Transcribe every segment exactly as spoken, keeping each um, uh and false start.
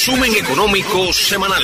resumen económico semanal.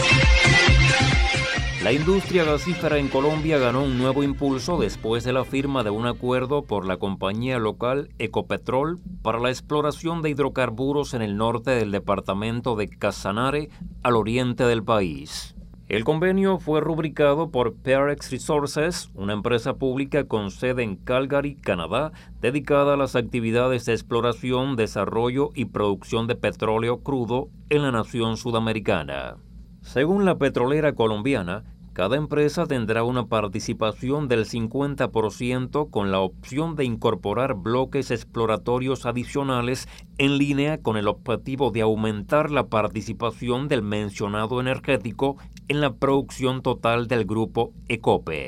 La industria gasífera en Colombia ganó un nuevo impulso después de la firma de un acuerdo por la compañía local Ecopetrol para la exploración de hidrocarburos en el norte del departamento de Casanare, al oriente del país. El convenio fue rubricado por Perex Resources, una empresa pública con sede en Calgary, Canadá, dedicada a las actividades de exploración, desarrollo y producción de petróleo crudo en la nación sudamericana. Según la petrolera colombiana, cada empresa tendrá una participación del cincuenta por ciento con la opción de incorporar bloques exploratorios adicionales en línea con el objetivo de aumentar la participación del mencionado energético en la producción total del grupo Ecope.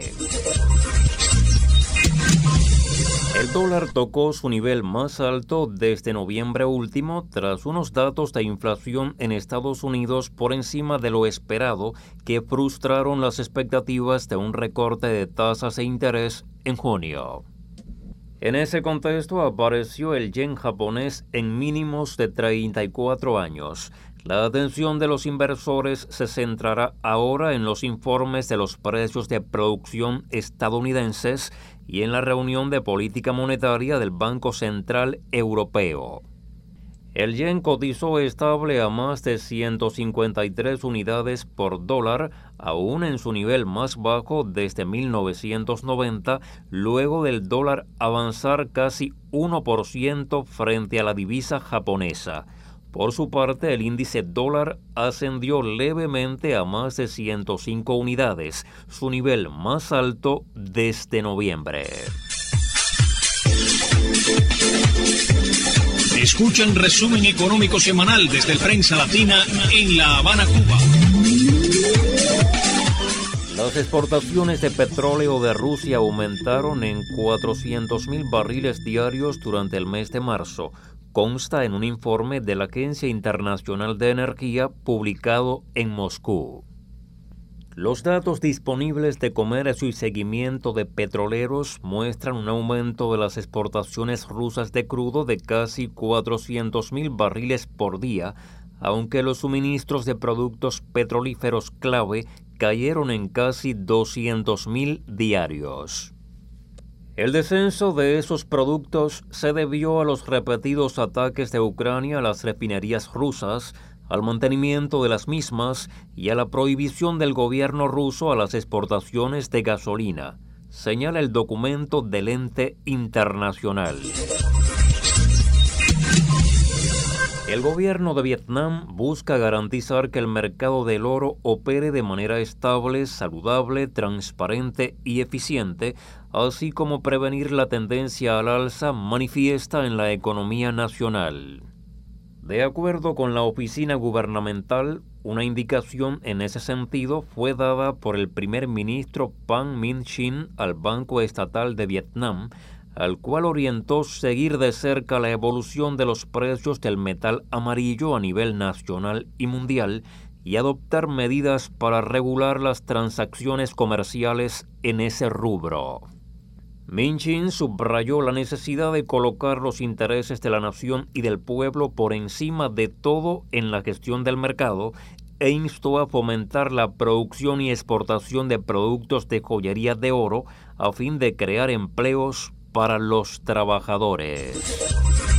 El dólar tocó su nivel más alto desde noviembre último tras unos datos de inflación en Estados Unidos por encima de lo esperado que frustraron las expectativas de un recorte de tasas de interés en junio. En ese contexto apareció el yen japonés en mínimos de treinta y cuatro años. La atención de los inversores se centrará ahora en los informes de los precios de producción estadounidenses y en la reunión de política monetaria del Banco Central Europeo. El yen cotizó estable a más de ciento cincuenta y tres unidades por dólar, aún en su nivel más bajo desde mil novecientos noventa, luego del dólar avanzar casi uno por ciento frente a la divisa japonesa. Por su parte, el índice dólar ascendió levemente a más de ciento cinco unidades, su nivel más alto desde noviembre. Escuchan resumen económico semanal desde el Prensa Latina en La Habana, Cuba. Las exportaciones de petróleo de Rusia aumentaron en cuatrocientos mil barriles diarios durante el mes de marzo. Consta en un informe de la Agencia Internacional de Energía publicado en Moscú. Los datos disponibles de comercio y seguimiento de petroleros muestran un aumento de las exportaciones rusas de crudo de casi cuatrocientos mil barriles por día, aunque los suministros de productos petrolíferos clave cayeron en casi doscientos mil diarios. El descenso de esos productos se debió a los repetidos ataques de Ucrania a las refinerías rusas, al mantenimiento de las mismas y a la prohibición del gobierno ruso a las exportaciones de gasolina, señala el documento del ente internacional. El gobierno de Vietnam busca garantizar que el mercado del oro opere de manera estable, saludable, transparente y eficiente, así como prevenir la tendencia al alza manifiesta en la economía nacional. De acuerdo con la oficina gubernamental, una indicación en ese sentido fue dada por el primer ministro Pham Minh Chinh al Banco Estatal de Vietnam, al cual orientó seguir de cerca la evolución de los precios del metal amarillo a nivel nacional y mundial y adoptar medidas para regular las transacciones comerciales en ese rubro. Minh Chinh subrayó la necesidad de colocar los intereses de la nación y del pueblo por encima de todo en la gestión del mercado e instó a fomentar la producción y exportación de productos de joyería de oro a fin de crear empleos para los trabajadores.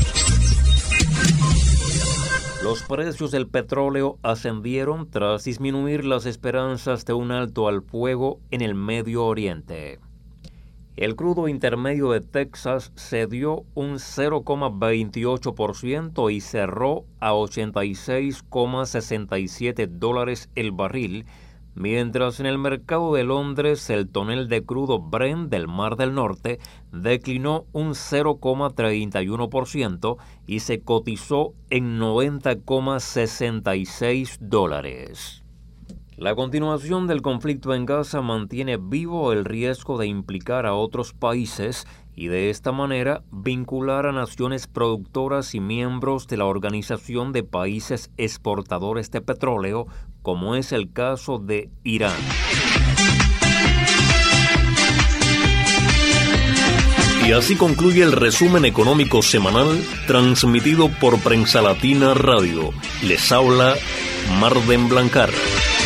Los precios del petróleo ascendieron tras disminuir las esperanzas de un alto al fuego en el Medio Oriente. El crudo intermedio de Texas cedió un cero coma veintiocho por ciento y cerró a ochenta y seis coma sesenta y siete dólares el barril, mientras en el mercado de Londres el tonel de crudo Brent del Mar del Norte declinó un cero coma treinta y uno por ciento y se cotizó en noventa coma sesenta y seis dólares. La continuación del conflicto en Gaza mantiene vivo el riesgo de implicar a otros países y de esta manera vincular a naciones productoras y miembros de la Organización de Países Exportadores de Petróleo, como es el caso de Irán. Y así concluye el resumen económico semanal transmitido por Prensa Latina Radio. Les habla Marden Blancar.